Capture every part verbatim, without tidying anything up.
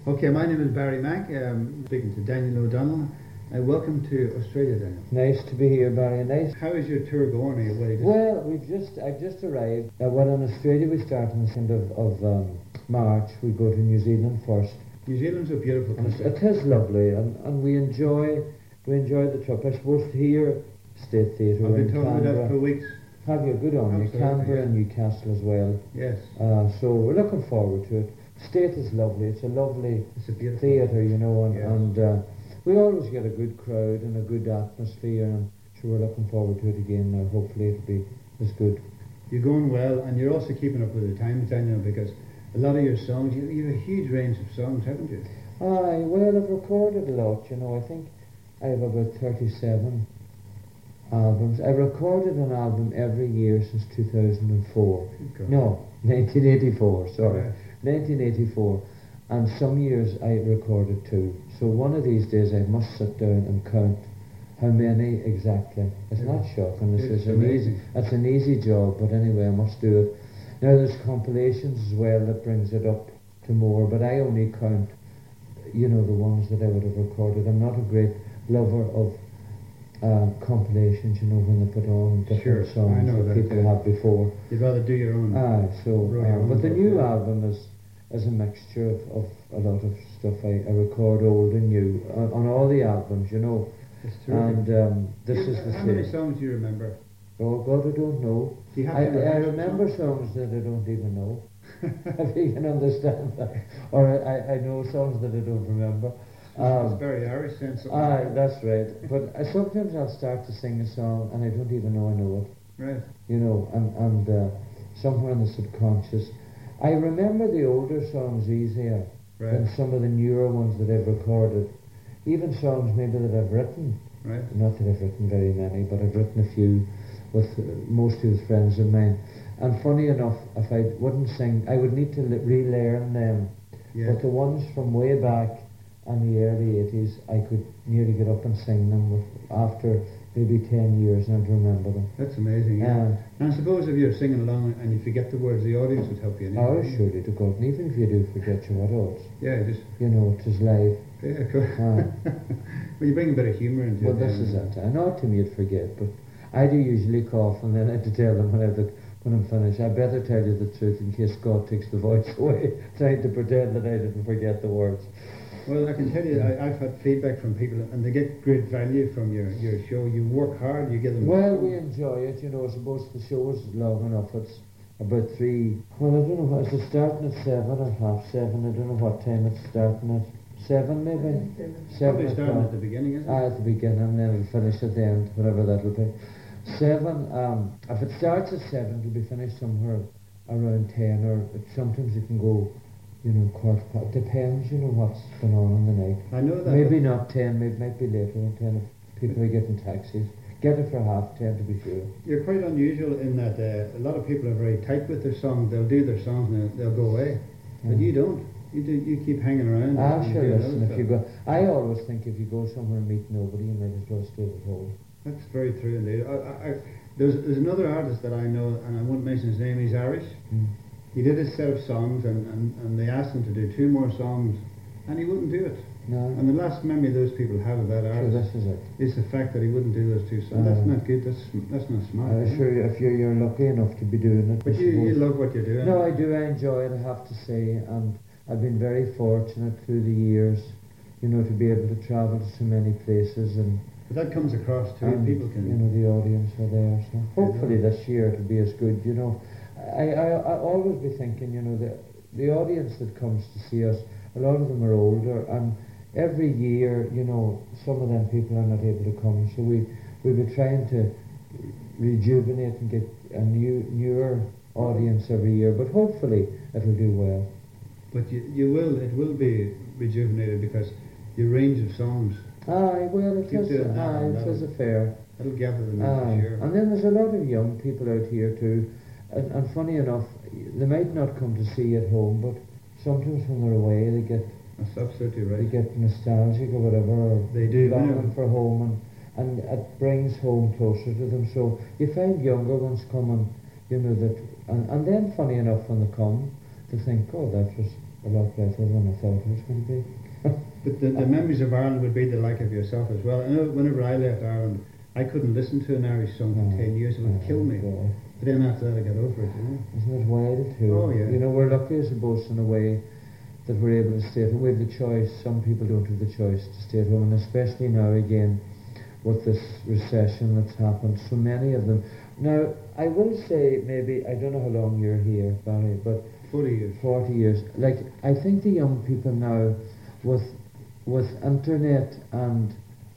Okay, my name is Barry Mack. I'm speaking to Daniel O'Donnell. Uh, welcome to Australia, Daniel. Nice to be here, Barry. Nice. How is your tour going? Are you away? Well, we've just I've just arrived. Uh, well, in Australia we start on the end of, of um, March. We go to New Zealand first. New Zealand's a beautiful country. It is lovely, and, and we enjoy we enjoy the trip. I suppose here, State Theatre. I've been in talking about Canberra. that for weeks. Have you? Good on you. Absolutely, Canberra yeah. and Newcastle as well. Yes. Uh, so we're looking forward to it. State is lovely. It's a lovely It's a beautiful theatre, you know, and, yes. and uh, we always get a good crowd and a good atmosphere, and so we're looking forward to it again now. Hopefully it'll be as good. You're going well, and you're also keeping up with the times, Daniel, because a lot of your songs, you, you have a huge range of songs, haven't you? Aye, well, I've recorded a lot, you know. I think I have about thirty-seven albums. I recorded an album every year since two thousand four. No, nineteen eighty-four, sorry. Right. nineteen eighty-four. And some years I recorded two. So one of these days I must sit down and count how many exactly. It's Yeah. not shocking. This It's is an easy, amazing. it's an easy job, but anyway, I must do it. Now there's compilations as well that brings it up to more, but I only count, you know, the ones that I would have recorded. I'm not a great lover of uh, compilations, you know, when they put on different Sure, songs I know that that, people yeah. have before. You'd rather do your own. Aye, so, Right, uh, but the right, new yeah. album is is a mixture of, of a lot of stuff. I, I record old and new on, on all the albums, you know. It's terrific. And um, this You- is the How many same. songs do you remember? Oh God, I don't know. Do you have I, to I rehearse remember songs? songs that I don't even know. If you can understand that. Or I, I know songs that I don't remember. It's Um, very Irish sense. aye, that's right. But I, sometimes I'll start to sing a song and I don't even know I know it. Right. You know, and, and uh, somewhere in the subconscious. I remember the older songs easier Right. than some of the newer ones that I've recorded. Even songs maybe that I've written. Right. Not that I've written very many, but I've written a few with uh, mostly with friends of mine. And funny enough, if I wouldn't sing, I would need to le- relearn them. Yes. But the ones from way back in the early eighties, I could nearly get up and sing them with, after maybe ten years and I'd remember them. That's amazing. Yeah. Uh, and I suppose if you're singing along and you forget the words, the audience would help you. anyway. Oh, surely to God, and even if you do forget you, what else? Yeah, just You know, it is live. yeah, cool. Aye. Well, you bring a bit of humour into Well, it. this then. is it. I know to me you'd forget, but I do usually cough and then I have to tell them when, I have to, when I'm finished. I better tell you the truth in case God takes the voice away, trying to pretend that I didn't forget the words. Well, I can tell you, I, I've had feedback from people, and they get great value from your, your show. You work hard, you give them. Well, we enjoy it, you know. I suppose the show is long enough. It's about three. Well, I don't know. Is it starting at seven or half seven? I don't know what time it's starting at. Seven, maybe. Probably Seven starting o'clock. at the beginning, isn't it? Ah, at the beginning, and then it'll finish at the end, whatever that'll be. Seven. Um, if it starts at seven, it'll be finished somewhere around ten, or it, sometimes it can go, you know, quarter past. Depends, you know, what's going on in the night. I know that. Maybe not ten, maybe might be later than ten if people are getting taxis. Get it for half ten to be sure. You're quite unusual in that uh, a lot of people are very tight with their songs. They'll do their songs and they'll, they'll go away, but Mm. you don't. You do. You keep hanging around. Ah, and you sure, do listen, other if you stuff. go, I always think if you go somewhere and meet nobody, you might as well stay at home. That's very true indeed. I, I, I, there's there's another artist that I know, and I won't mention his name. He's Irish. Mm. He did a set of songs, and, and, and they asked him to do two more songs, and he wouldn't do it. No, And the last memory those people have of that sure, artist this is it. is the fact that he wouldn't do those two songs. Uh, that's not good. That's that's not smart. I'm is it? sure if you're, you're lucky enough to be doing it. But I you, you suppose. love what you're doing. No, I do. I enjoy it, I have to say, and I've been very fortunate through the years, you know, to be able to travel to so many places, and, But that comes across too. and People can. you know, the audience are there. So hopefully this year it'll be as good. You know, I, I I always be thinking, you know, the the audience that comes to see us, a lot of them are older, and every year, you know, some of them people are not able to come. So we we be trying to rejuvenate and get a new newer audience every year, but hopefully it'll do well. But you, you will. It will be rejuvenated because your range of songs Aye, well, it Keep is, doing that aye, and it that'll- is a fair. that'll gather them in Aye. for sure. And then there's a lot of young people out here too, and, and funny enough, they might not come to see at home, but sometimes when they're away, they get That's absolutely they right. get nostalgic or whatever, or They do, longing whenever- for home, and, and it brings home closer to them. So you find younger ones coming, you know, that, and, and then funny enough when they come, they think, oh, that was a lot better than I thought it was going to be. But the, the memories of Ireland would be the like of yourself as well. I know whenever I left Ireland, I couldn't listen to an Irish song for No, ten years. It would no, kill me. God. But then after that, I got over it, you know. Isn't it wild too? Oh, yeah. You know, we're lucky, I suppose, in a way that we're able to stay at home. We have the choice. Some people don't have the choice to stay at home, and especially now again with this recession that's happened. So many of them. Now, I will say maybe, I don't know how long you're here, Barry, but forty years. forty years. Like, I think the young people now, with with internet and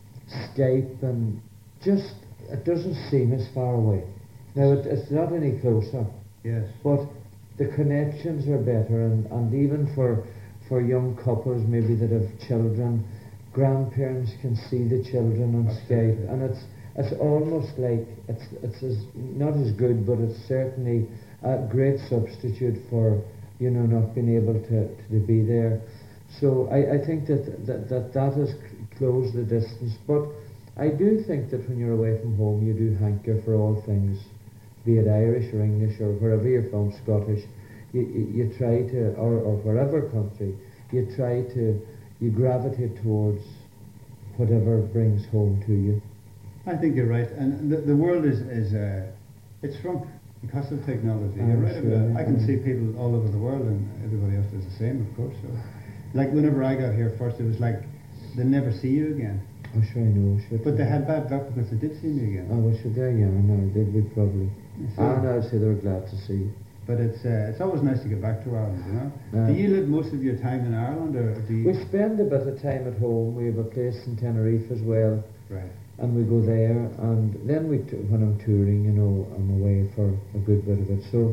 Skype and just, it doesn't seem as far away. Now, it, it's not any closer, Yes. but the connections are better, and, and even for for young couples maybe that have children, grandparents can see the children on Absolutely. Skype, and it's it's almost like it's it's as, not as good, but it's certainly a great substitute for, you know, not being able to, to be there. So I, I think that that, that that has c- closed the distance, but I do think that when you're away from home you do hanker for all things, be it Irish or English or wherever you're from, Scottish, you, you, you try to, or, or wherever country, you try to, you gravitate towards whatever brings home to you. I think you're right. And the, the world is, is uh, it's shrunk because of technology. I'm You're right sure, about that. I can yeah. see people all over the world, and everybody else does the same, of course. So, like whenever I got here first, it was like they never see you again. Oh, sure, I know. Sure, But they had bad luck because they did see me again. Oh, well, sure, they're young now, did we probably. So- Ah, no, I'd say they were glad to see you. But it's uh, it's always nice to get back to Ireland, you know. Uh, do you live most of your time in Ireland, or do you? We spend a bit of time at home. We have a place in Tenerife as well, Right. and we go there. And then we, t- when I'm touring, you know, I'm away for a good bit of it. So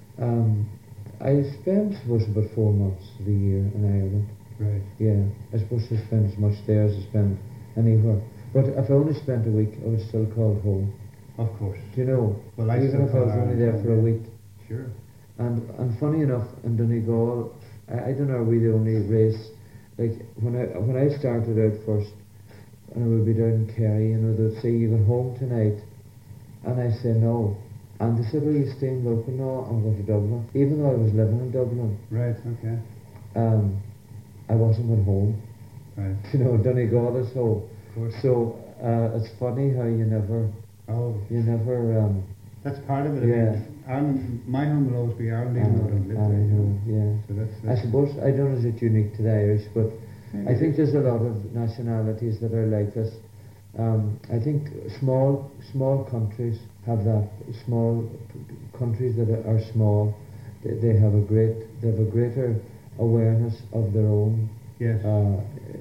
um, I spend, I suppose, about four months of the year in Ireland. Right. Yeah, I suppose I spend as much there as I spend anywhere. But if I only spent a week, I would still call it home. Of course. Do you know? Well, I Even still if I call was only Ireland there home, for a yeah. week. Sure. And and funny enough, in Donegal, I, I don't know, are we the only race? Like when I when I started out first, and I would be down in Kerry, you know, they'd say, "You going home tonight?" And I say no. And they said, "Are you staying local?" No, I'm going to Dublin. Even though I was living in Dublin, Right. Okay. um, I wasn't going home. Right. You know, Donegal is home. Of course. So uh, it's funny how you never, Oh, you never. Um, that's part of it. I Yeah. mean, Ireland. My home will always be Ireland, even though I don't live I there. you know, know. yeah. So that's. I that's suppose, I don't know if it's unique to the Irish, but I think there's a lot of nationalities that are like this. Um, I think small small countries have that. Small countries that are, are small, they, they have a great they have a greater awareness of their own yes. uh,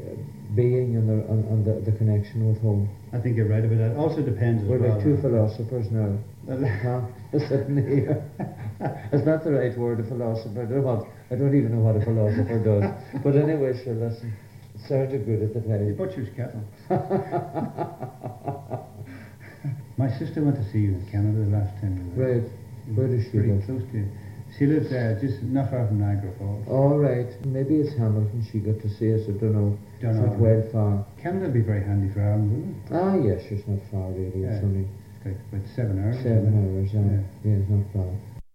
being and, their, and, and the, the connection with home. I think you're right about that. It also depends as We're well. like two philosophers now. Well, Huh? Sitting here. It's not the right word, a philosopher. I don't, know what, I don't even know what a philosopher does. But anyway, sure, listen. It sounded good at the The time. butcher's kettle. My sister went to see you in Canada the last time. you were there. Right. Where does she Pretty live? close to you. She lives uh, just not far from Niagara Falls. All right. Maybe it's Hamilton she got to see us. I don't know. Don't It's know. not well far. Canada would be very handy for Ireland, wouldn't it? Ah, yes, it's not far really. It's Yeah. only Like about seven hours. seven isn't it? hours. Uh, yeah. yeah, it's not far.